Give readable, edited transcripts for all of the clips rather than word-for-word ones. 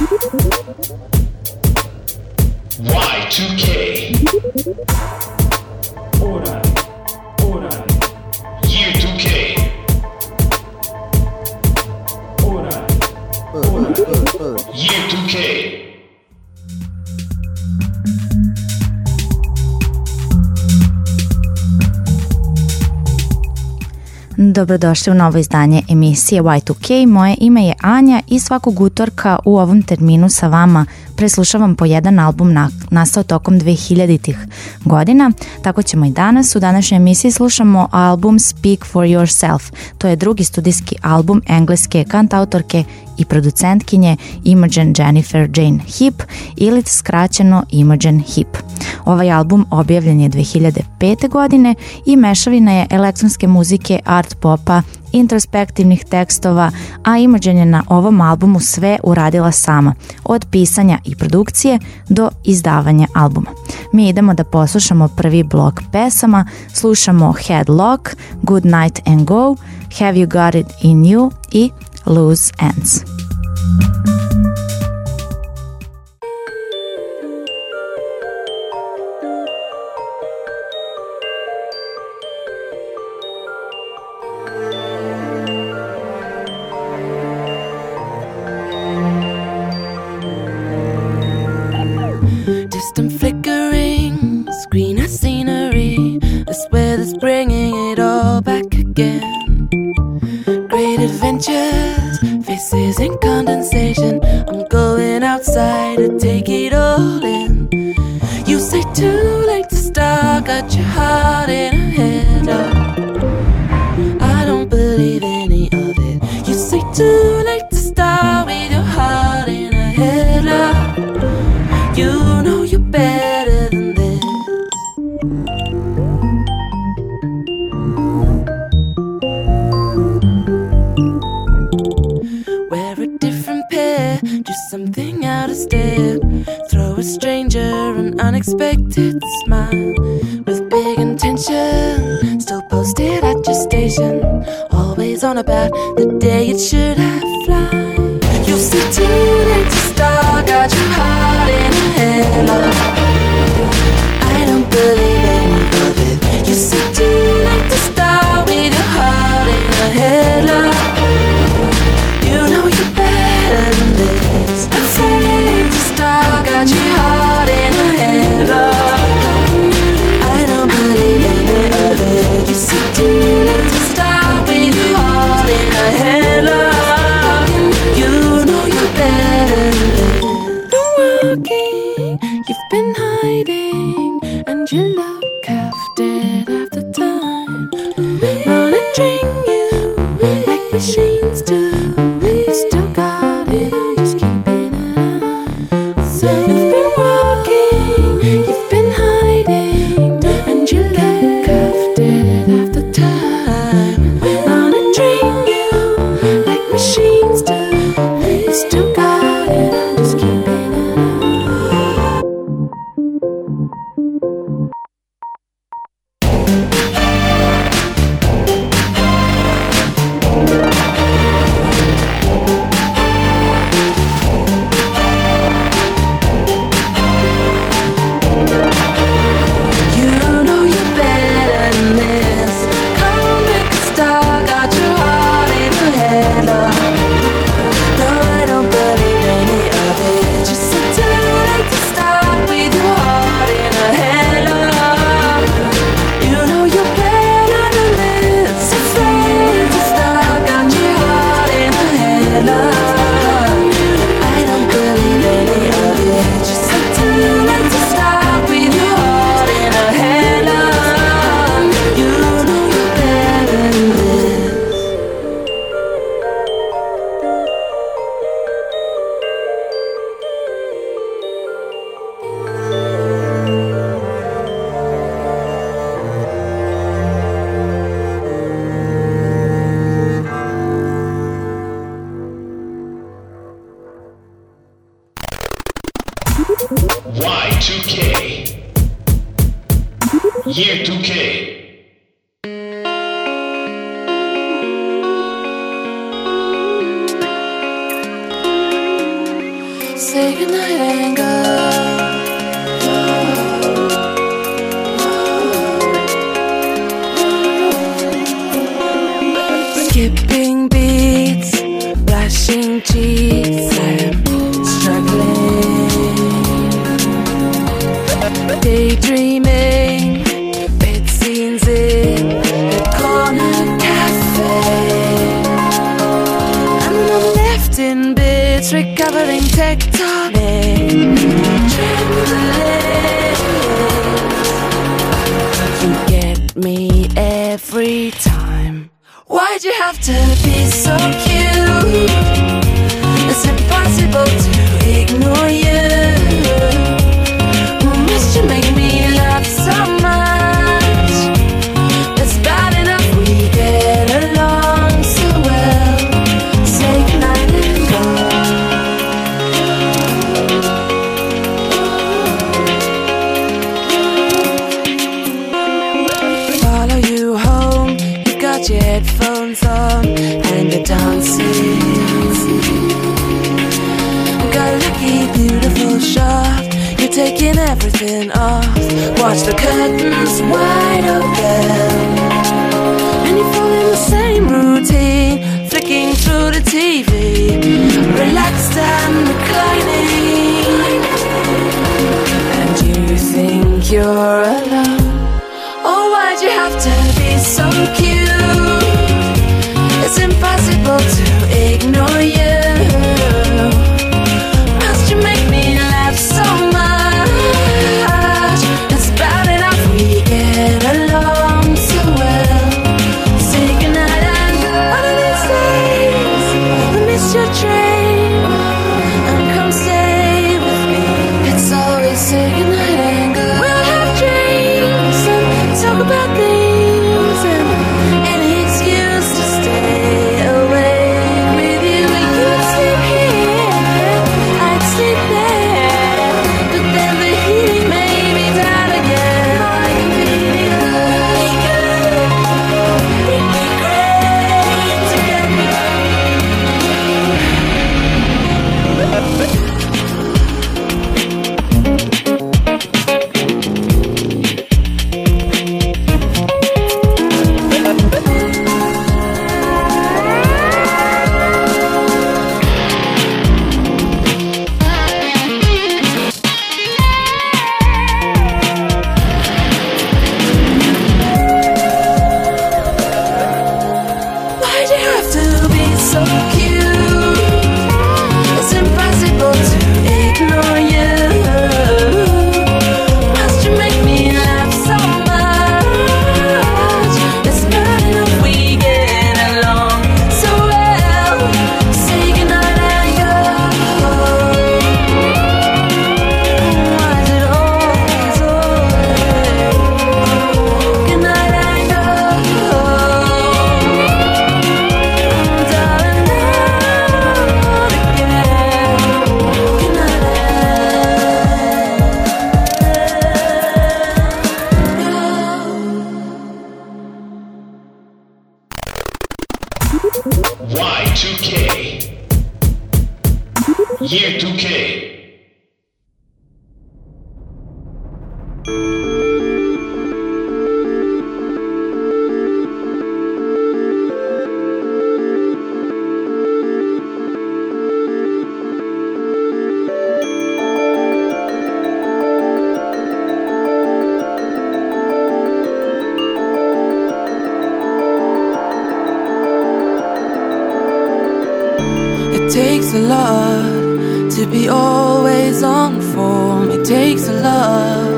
Y2K. Year 2K. Year 2K. Dobrodošli u novo izdanje emisije Y2K. Moje ime je Anja i svakog utorka u ovom terminu sa vama preslušavam po jedan album nastao tokom 2000-ih godina. Tako ćemo i danas. U današnjoj emisiji slušamo album Speak for Yourself. To je drugi studijski album engleske kantautorke i producentkinje Imogen Jennifer Jane Heap ili skraćeno Imogen Heap. Ovaj album objavljen je 2005. godine i mešavina je elektronske muzike, art popa, introspektivnih tekstova, a Imogen je na ovom albumu sve uradila sama, od pisanja i produkcije do izdavanja albuma. Mi idemo da poslušamo prvi blok pesama, slušamo Headlock, Good Night and Go, Have You Got It In You i Loose Ends. Distant flickering, screen of scenery, this weather's bringing it all back again. Great adventures, faces in condensation, I'm going outside to take it all in. You say too late to start, got your heart in a headlock. I don't believe any of it. You say too late to start with your heart in a headlock. You know you're better than this. Wear a different pair, do something out of step. Throw a stranger an unexpected smile. With big intention, still posted at your station. Always on about the day it should have fly. You see too late to start, got your heart in a headlock. I don't believe any of it. You see too late to start with your heart in a headlock. You know you're better than this. I'm afraid to start, got your heart in a headlock. I don't believe any of it. You see too late to start with your heart in a headlock. You know you're better than this. Been walking, you've been hiding, and you look half dead half the time. Monitoring you like machines do. You still got it, I'm just keeping an eye. So you've been walking, you've been hiding, and you look half dead half the time. Monitoring you like machines do. You still got it, I'm just keeping an eye. You know you're better than this. Come make a star, got your heart in a headlock. No, I don't believe any of it. You said too late to start with your heart in a headlock. You know you're better than this. Afraid to start, got your heart in a headlock. I don't believe any of it. You said too late to start with your heart in a headlock. You know you're better than this. Y2K. Year 2K. say goodnight and go. Skipping beats, flashing cheeks, I'm struggling. Daydreaming, bed scenes in the corner cafe. And I'm left in bits, recovering tectonic trembling. You get me every time. Why'd you have to be so cute? It's impossible to ignore you. Must you make me laugh so much? It's bad enough we get along so well. Say goodnight and go. Follow you home, you've got your headphones on and you're dancing. Got a lucky, beautiful shot. You're taking everything off. Watch the curtains wide open, and you fall in the same routine, flicking through the TV, relaxed and reclining. And you think you're alone. Oh, why'd you have to be so cute? It's impossible to ignore you. Must you make me laugh so much? It's bad enough we get along so well. Say goodnight and go. One of these days I'll miss your train and come stay with me. It's always say goodnight and go. We'll have drinks and talk about things and any excuse to stay awake with you. You'd sleep here, I'd sleep there, but then the heat made me down again. It'd be great together. Why'd you have to be so cute? It's impossible to ignore you. Must you make me laugh so much? It's bad enough we get along so well. Say goodnight and go. Why is it always goodnight and go? Darling, not again. Goodnight Y2K. Year 2K. It takes a lot to be always on form. It takes a lot.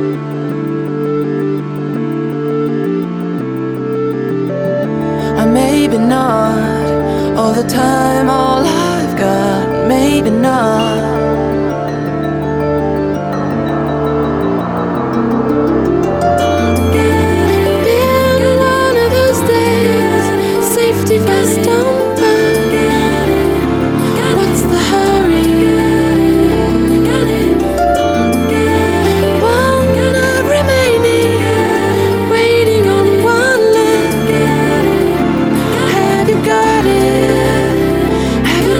Maybe not all the time, all I've got. Maybe not. Been one of those days, safety vest on. What's the hurry? One night remaining, waiting on one leg. Have you got it? Have you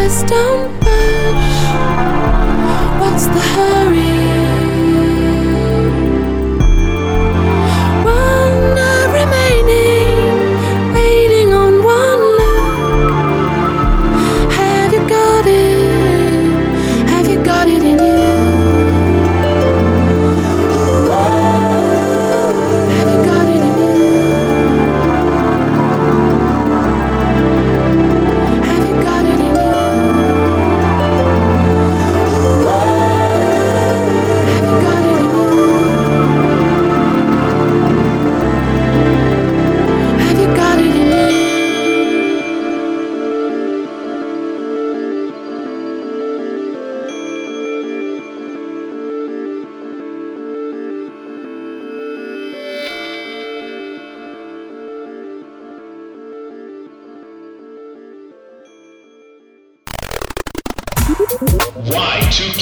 Just don't rush. What's the hurry? One remaining, waiting on one look. Have you got it? Have you got it in you? Have you got it in you? Have you got it in you? Y2K.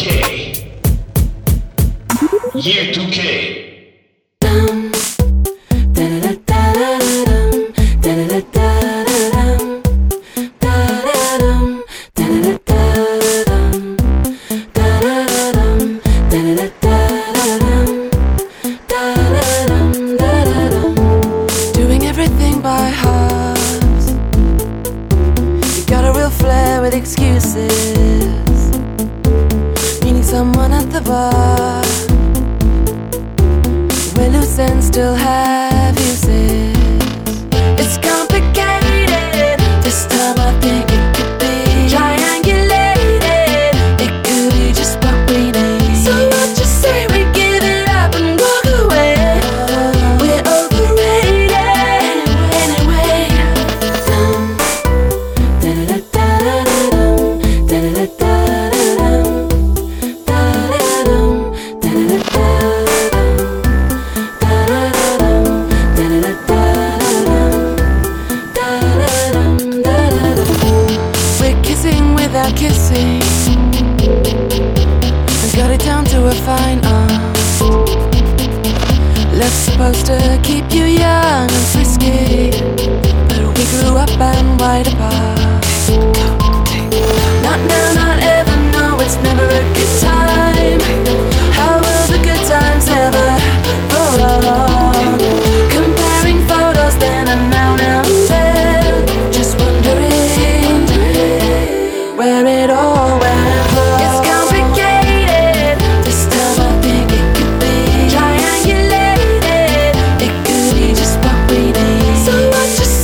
Year 2K. Doing everything by halves. You got a real flair with excuses. Meeting someone at the bar. We're loose and still have uses. It's complicated. This time I think it could be triangulated. It could be just what we need. So what you say we give it up and walk away? We're overrated anyway. We're kissing without kissing, and got it down to a fine art. Love's supposed to keep you young and frisky, but we grew up and wide apart. Not now, not ever, no, it's never a good time. How will the good times ever roll on? Comparing photos then and now and then, just wondering where it all went wrong. It's complicated. This time I think it could be triangulated. It could be just what we need. So what you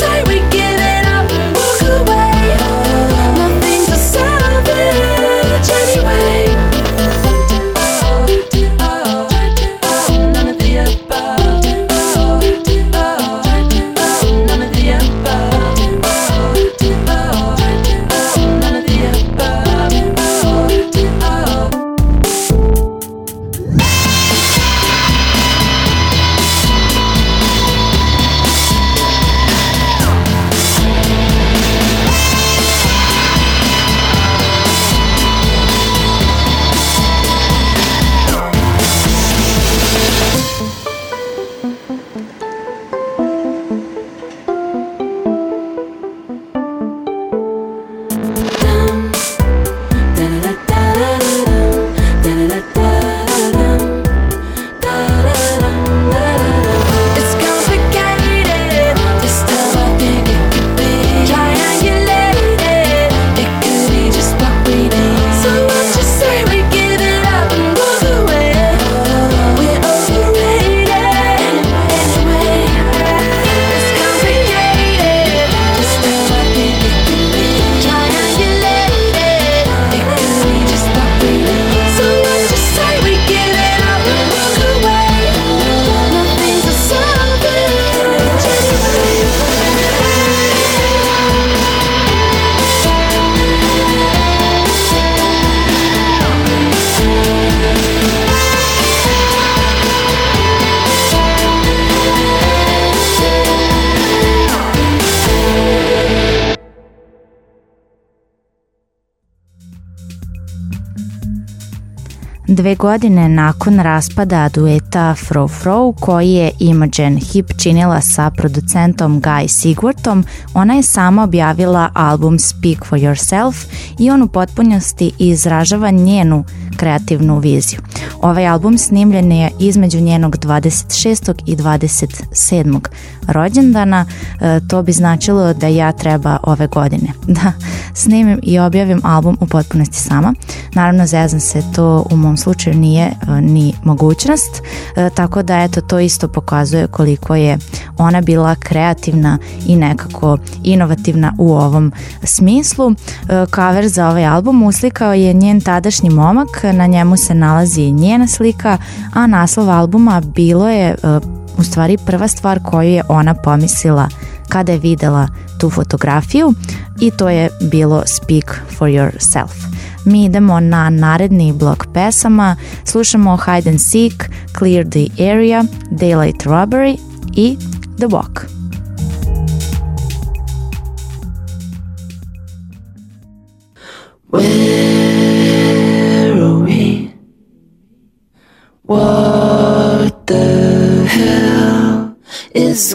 2 godine nakon raspada dueta Fro Fro, koji je Imogen Heap činila sa producentom Guy Sigwartom, ona je sama objavila album Speak for Yourself i on u potpunosti izražava njenu kreativnu viziju. Ovaj album snimljen je između njenog 26. i 27. rođendana. To bi značilo da ja treba ove godine da snimim i objavim album u potpunosti sama. Naravno, zezam se, to u mom slučaju nije ni mogućnost, tako da eto, to isto pokazuje koliko je ona bila kreativna i nekako inovativna u ovom smislu. Cover za ovaj album uslikao je njen tadašnji momak, na njemu se nalazi njena slika, a naslov albuma bilo je u stvari prva stvar koju je ona pomislila kada je videla tu fotografiju, i to je bilo Speak for Yourself. Mi idemo na naredni blok pesama, slušamo Hide and Seek, Clear the Area, Daylight Robbery i The Walk. Where are we? What the hell is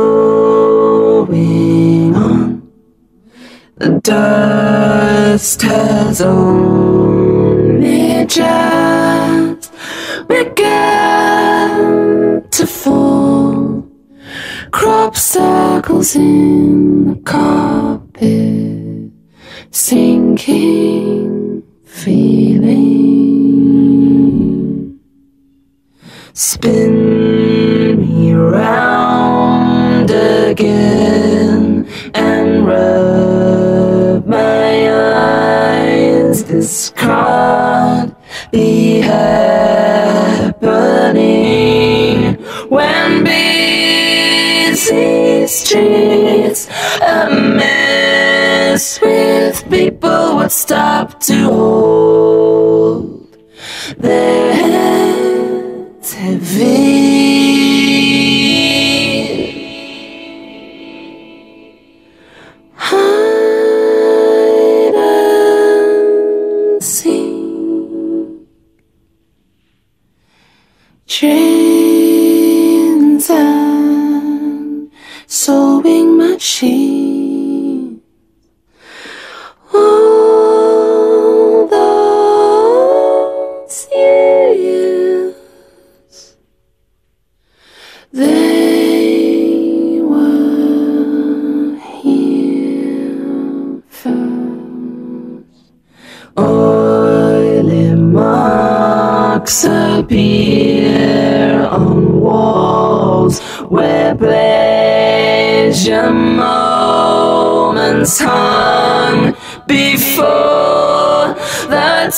going on? The dust has only just begun to fall. Crop circles in the carpet, sinking feeling. Spin me round again and rub my eyes. This can't be happening when busy streets a mess with people would stop to hold their heads heavy. Hide and seek, trains and sewing machines. All those years, they were here first. Oily marks appear on walls where pleasure moments hung before the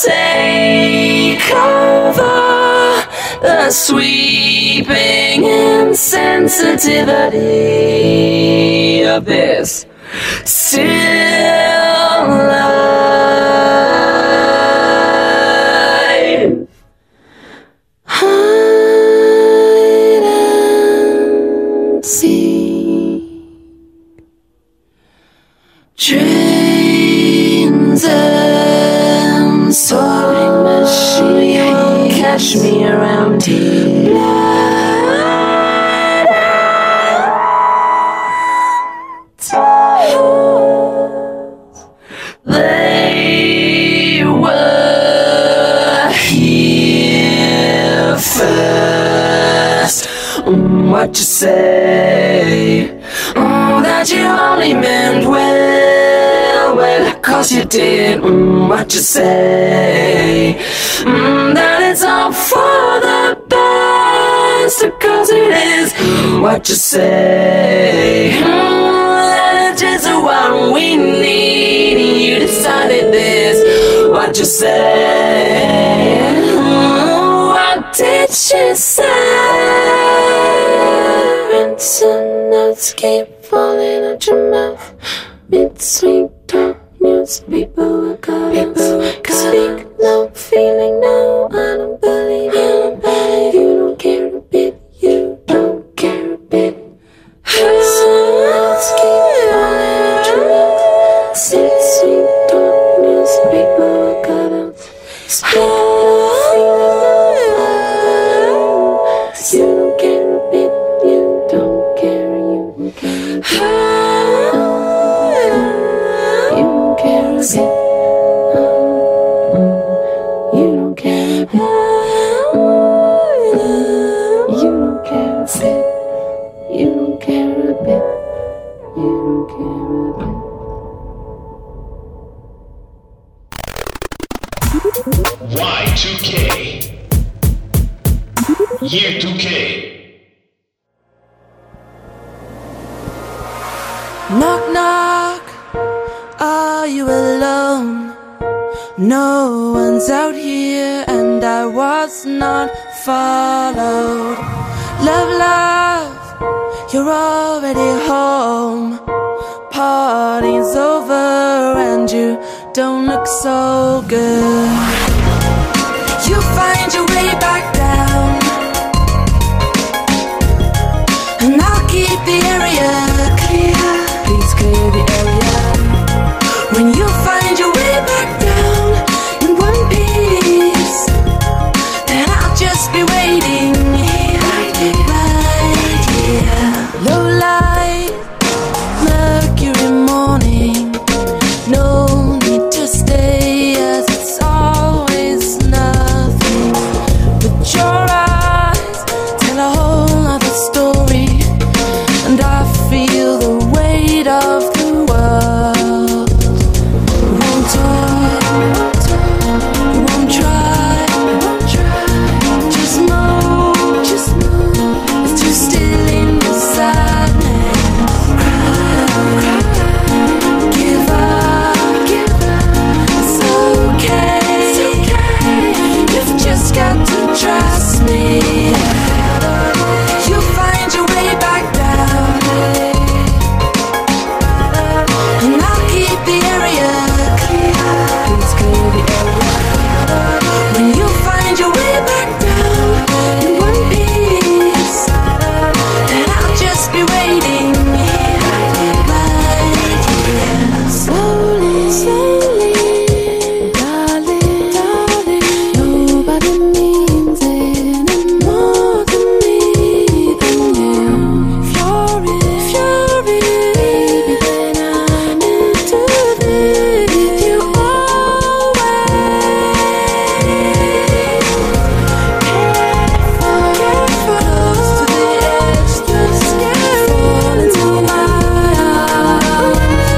takeover, the sweeping insensitivity of this still life. Hide and seek, trains and sewing machine, catch me around here. They were here first. What you say? That you only meant well, well, 'cause you did. What you say? That it's all for the best, 'cause it is. What you say? That it is what we need. You decided this. What you say? What did she say? Rinse and notes keep falling out your mouth. Mid-sweet talk news, people are caught up. Speak no, feeling no, I don't believe you. You don't care a bit, you don't care a bit. Rinse and notes keep falling out your mouth. Mid-sweet talk news, people are caught up. Speak no, feeling Y2K. Year 2K. Knock, knock, are you alone? No one's out here and I was not followed. Love, love, you're already home. Party's over and you don't look so good. You find your way back down, and I'll keep the area clear. Please clear the area. When you find your way back down in one piece, then I'll just be waiting here, right here. Low light, Mercury morning. No need to stay as it's always nothing. But your eyes tell a whole other story, and I feel the weight of the world. We won't talk, we won't try. Just move, it's too still in the sadness. Give up, it's okay. You've just got to trust me. You'll find your way back down, and I'll keep the area clear. Please clear the area. When you find your way back down in one piece, then I'll just be waiting here, right here. Slowly, slowly, darling, darling. Nobody means any more to me than you. If you're it, baby, then I'm into this with you always. Careful, close to the edge, just fall into my arms.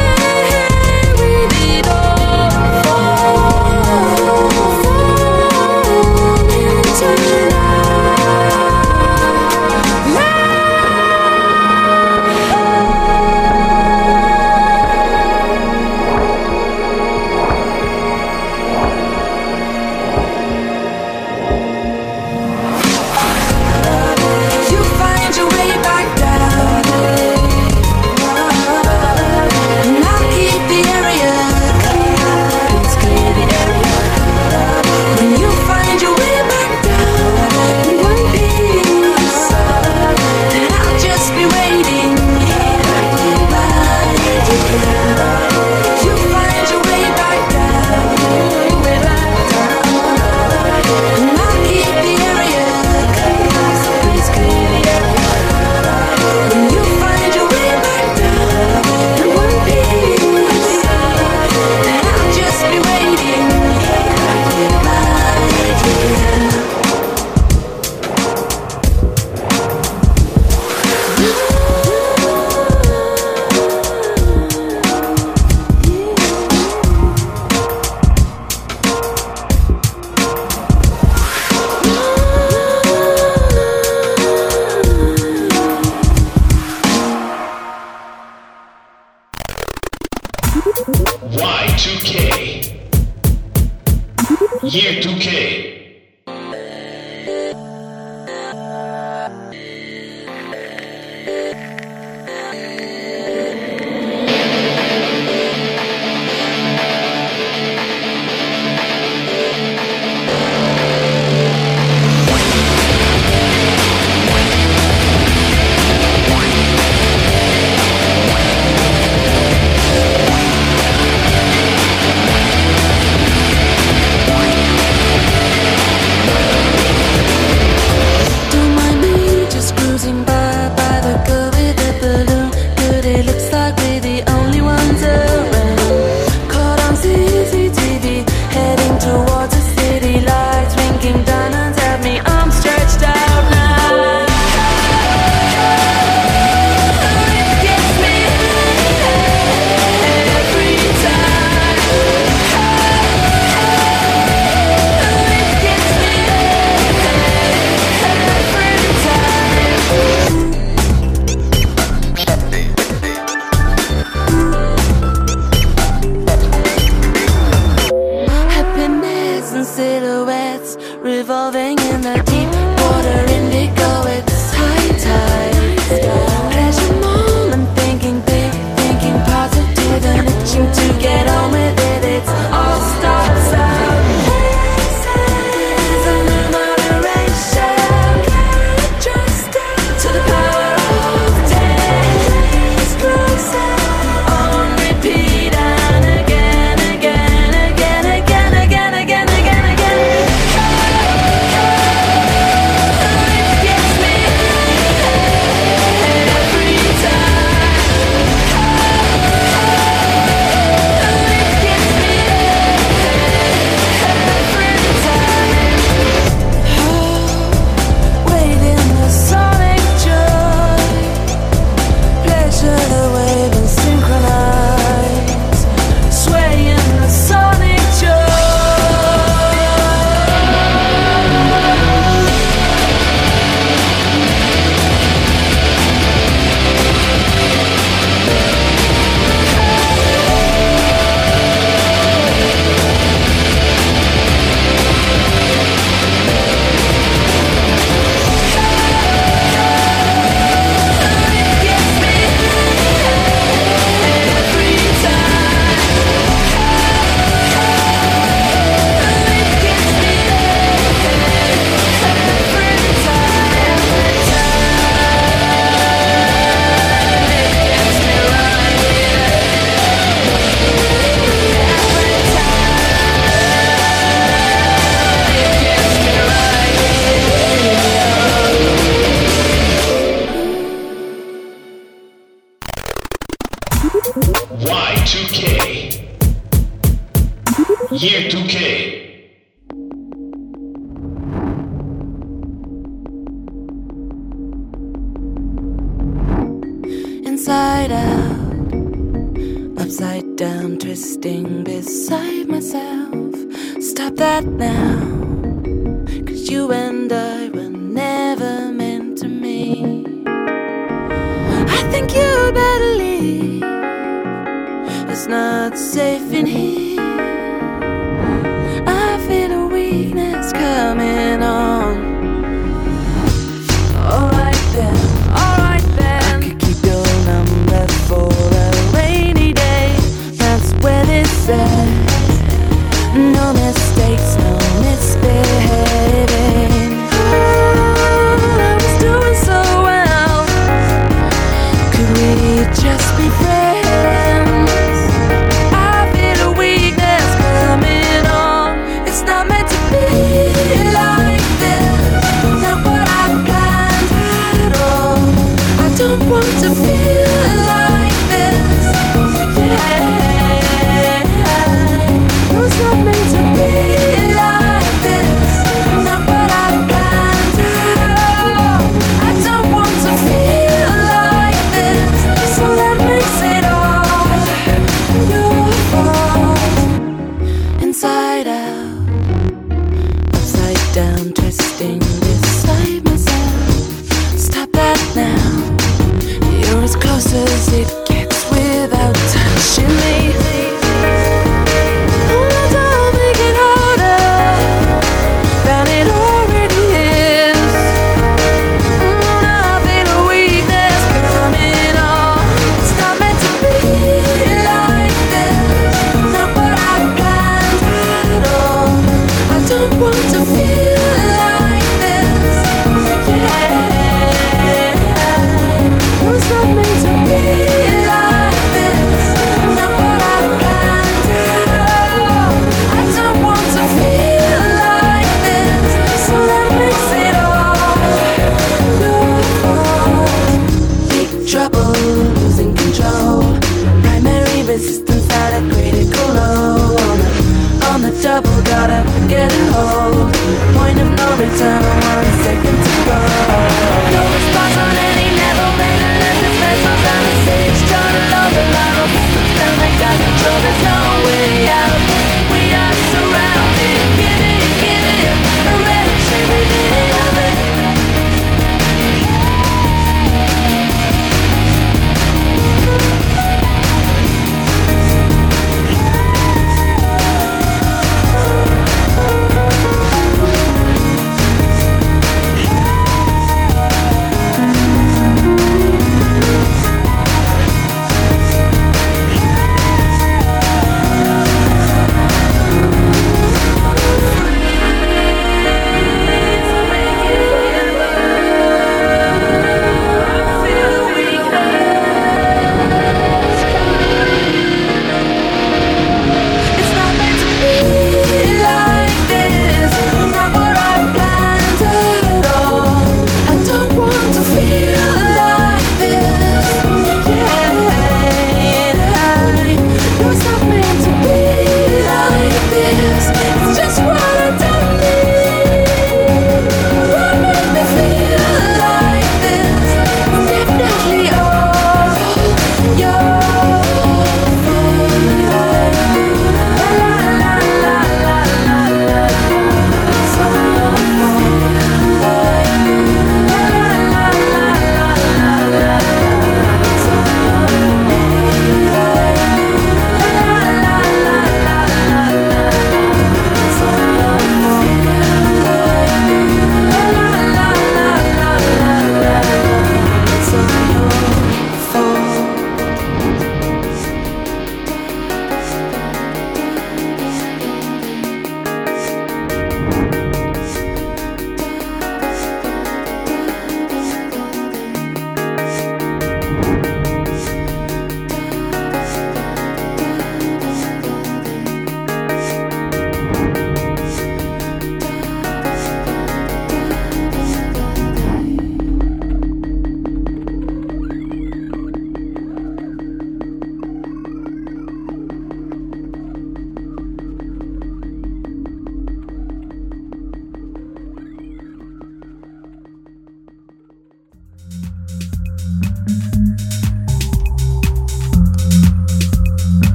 We need all fall into you find your way back down, and I'll keep the area clear. Please clear the area. When you find your way back down in one piece, then I'll just be waiting here, right here. You find your way back down, and I'll keep the area clear. Please clear the area. When you find your way back down in one piece, then I'll just be waiting here, right here. Y2K. Year 2K. Y2K. Year 2K. Inside out, upside down, twisting beside myself. Stop that now, 'cause you and I were never meant to meet. I think you'd better leave, it's not safe in here. I feel a weakness coming on. Alright then, I could keep your number for a rainy day. That's where this said, no mistakes, no misbehaving. Oh, I was doing so well. Could we just be friends? I feel a weakness coming on. It's not meant to be like this. Not what I planned at all. I don't want to feel like this. Yeah, it's not meant to be like this. Not what I planned at all. I don't want to feel like this. So that makes it all your fault. Inside out, upside down, twisting beside myself. Stop that now. You're as close as it gets without touching me. Oh, don't make it harder than it already is. I feel a weakness coming on. It's not meant to be like this. Not what I planned at all. I don't want to feel like this. Yeah, it's not meant to be like this. Not what I planned at all. I don't want to feel like this. So that makes it all your fault. Big trouble, losing control. Primary resistance at a critical low. On the double, gotta get a hold. Point of no return, 1 second to go. No response on any level, maintenance is vessels on the stage. Trying to love the model, system that got control. There's no way out. We are surrounded. Get it, a red every minute of it.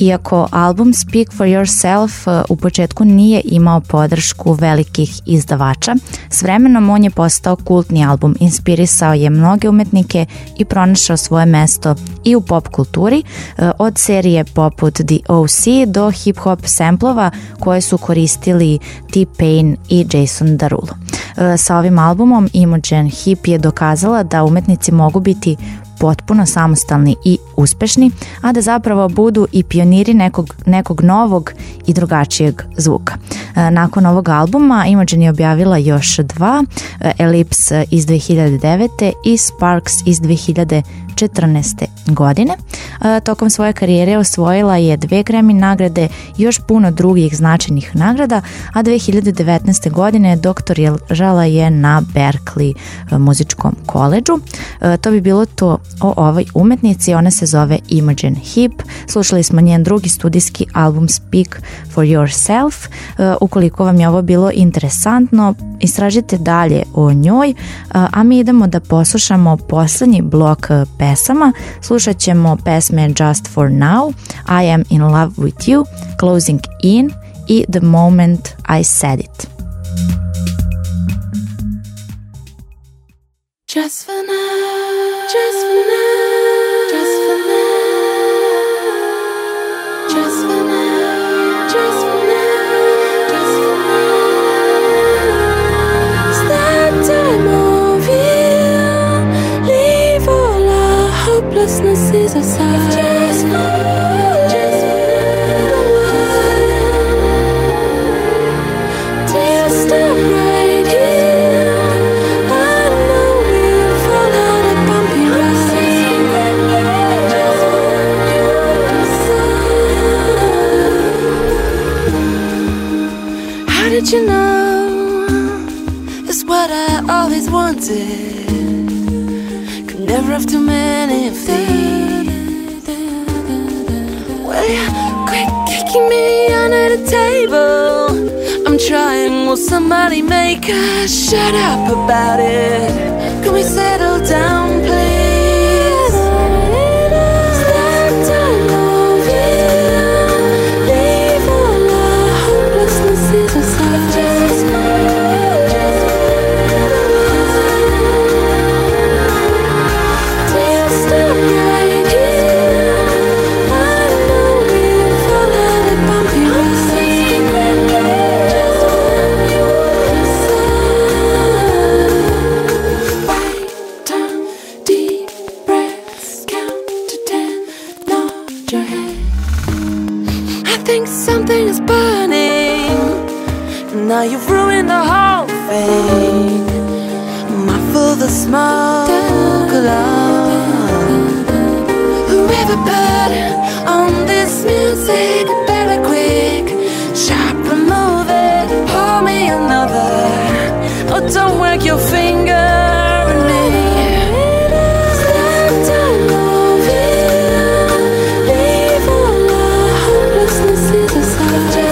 Iako album Speak for Yourself u početku nije imao podršku velikih izdavača, s vremenom on je postao kultni album, inspirisao je mnoge umetnike i pronašao svoje mesto i u pop kulturi, od serije poput The O.C. do hip-hop samplova koje su koristili T-Pain i Jason Derulo. Sa ovim albumom Imogen Heap je dokazala da umetnici mogu biti potpuno samostalni i uspešni, a da zapravo budu i pioniri nekog novog i drugačijeg zvuka. Nakon ovog albuma Imogen je objavila još dva, Ellipse iz 2009. i Sparks iz 2014. godine. Tokom svoje karijere osvojila je 2 Grammy nagrade i još puno drugih značajnih nagrada, a 2019. godine doktorirala je na Berklee muzičkom koledžu. To bi bilo to o ovoj umetnici, ona se zove Imogen Heap. Slušali smo njen drugi studijski album Speak for Yourself. Ukoliko vam je ovo bilo interesantno, istražite dalje o njoj, a mi idemo da poslušamo poslednji blok pesama. Slušat ćemo pesme Just for Now, I Am in Love with You, Closing In i The Moment I Said It. Just for now, just for now, just for now, just for now, just for now, just for now. It's that time of year, leave all our hopelessnesses aside. Just for now, just for now, do you stop right here? Did you know it's what I always wanted? Could never have too many of these. Well, you quit kicking me under the table. I'm trying, will somebody make us shut up about it? Can we settle down, please? Now you've ruined the whole thing. I feel the smoke alarm. Whoever put on this music, better quick, sharp and move it. Pour me another. Oh, don't work your finger at me. It's that time of year. Leave all our hopelessnesses aside.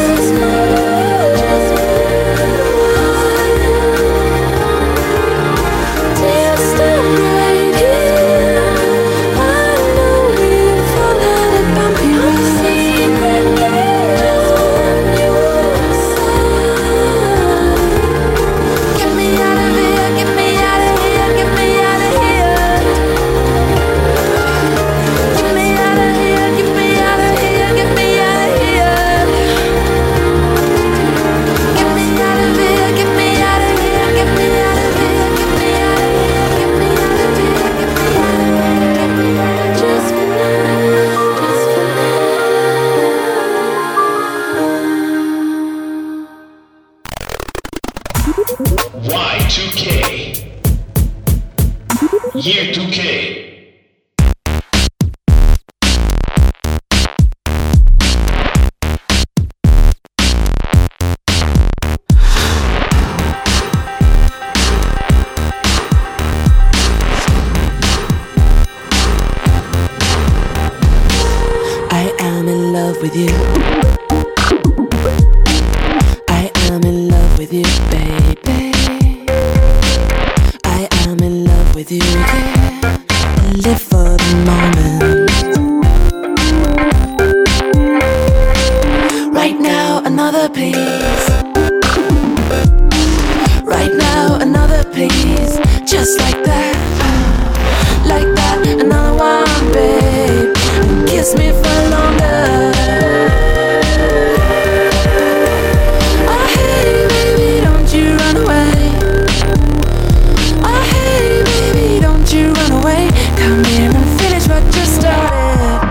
Y2K. Year 2K. I am in love with you. I am in love with you, baby. I am in love with you, yeah. Live for the moment. please. Right now, another please. Just like that, another one, babe. Kiss me for longer. Oh hey, baby, don't you run away. Oh hey, baby, don't you run away. Come here and finish what you started.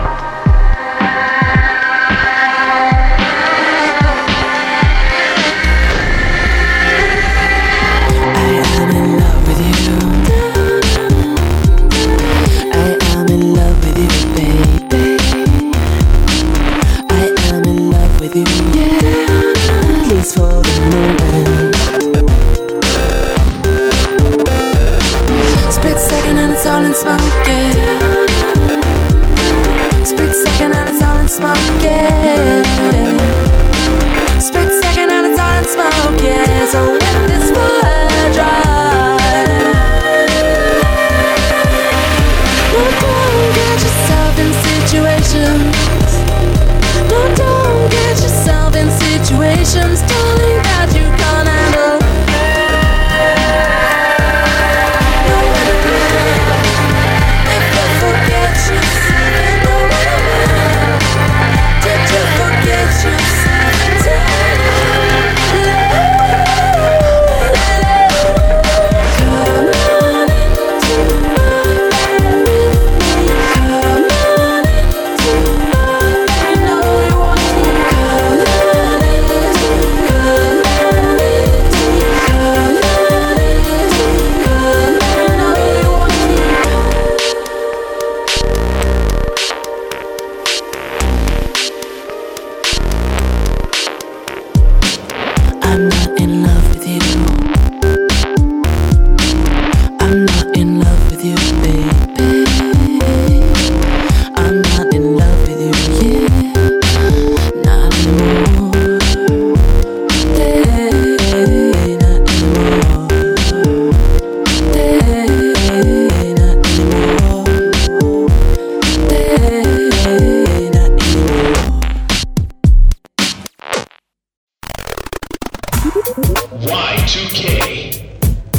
Y2K.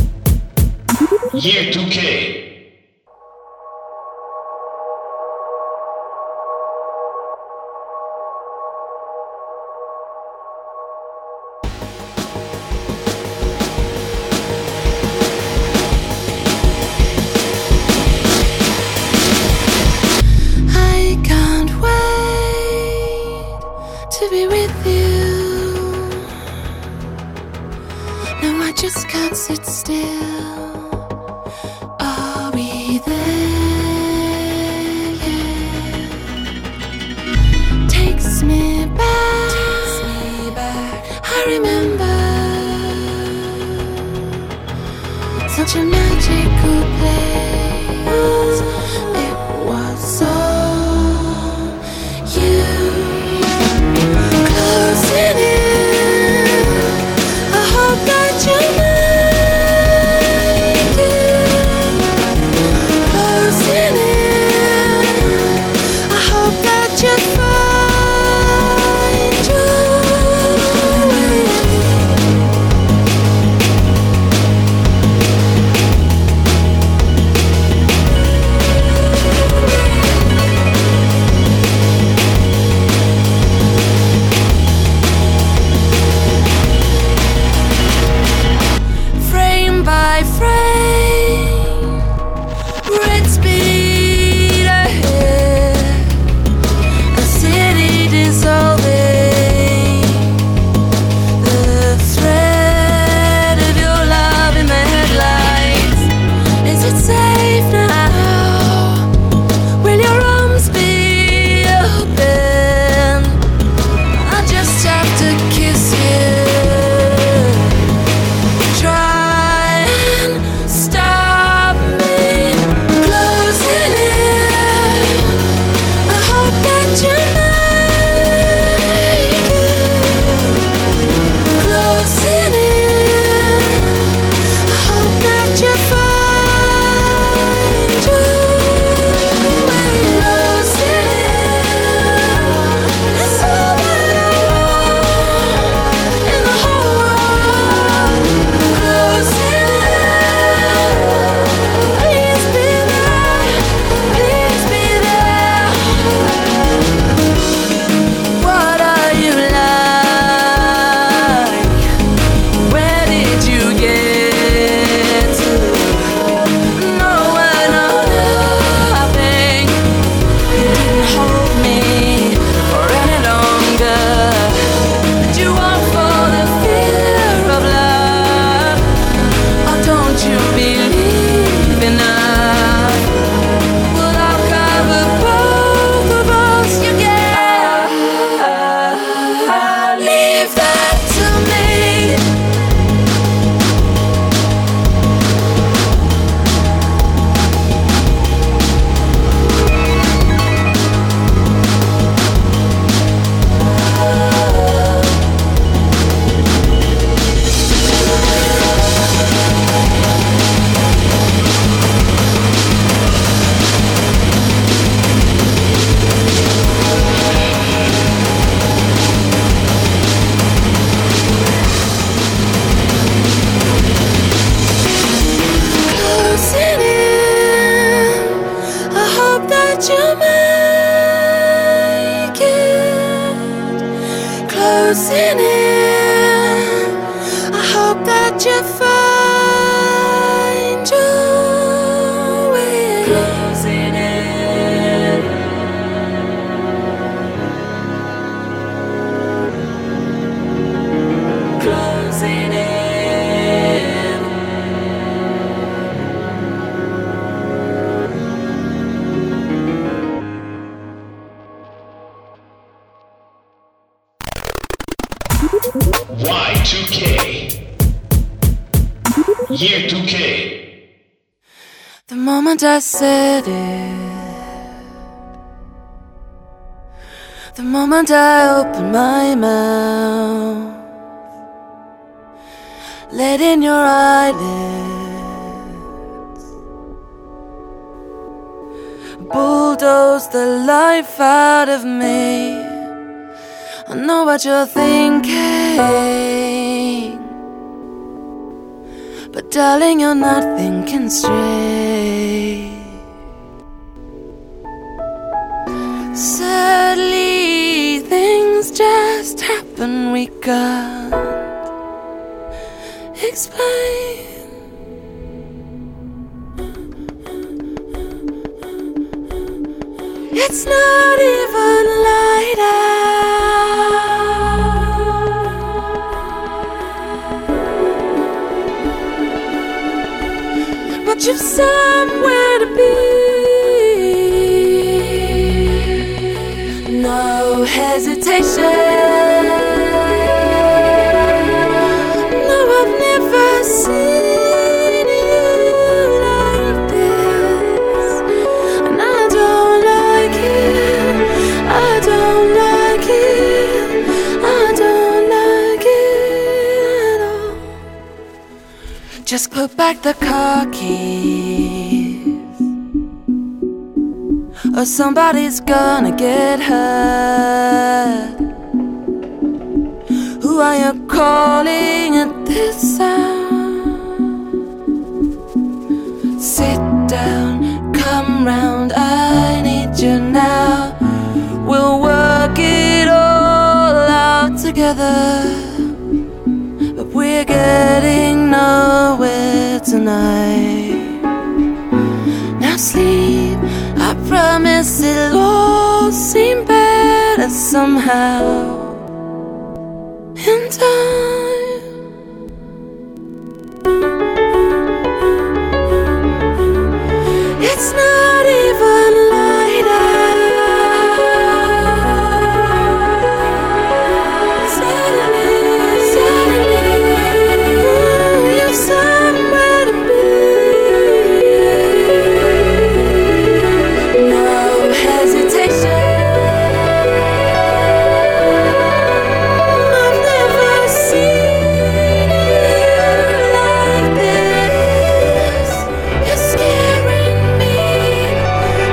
Year 2K. I can't wait to be with you. No, I just can't sit still. Are we there? Yeah. Takes me back. I remember such a magical place. It was all you. Closing in, I hope that you make it. Closing in, I hope that you find your way. Frame by frame, red speed ahead, as closing in. I hope that you find your way. Closing in. Closing in. Y2K. Year 2K. The moment I said it, the moment I opened my mouth, let in your eyelids, bulldoze the life out of me. I know what you're thinking, but darling, you're not thinking straight. Sadly, things just happen we can't explain. It's not even light out, but you've somewhere to be. No hesitation. No, I've never seen you like this, and I don't like it. I don't like it. I don't like it at all. Just put back the car keys, or somebody's gonna get hurt. Who are you calling at this hour? Sit down, come round, I need you now. We'll work it all out together, but we're getting nowhere tonight. Now sleep, I promise it'll all seem better somehow in time. It's not even light out. Suddenly, you've somewhere to be. No hesitation. I've never seen you like this. You're scaring me.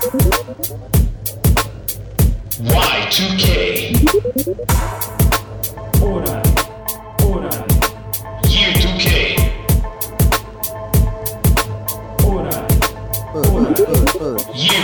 Y2K. Year 2K. Year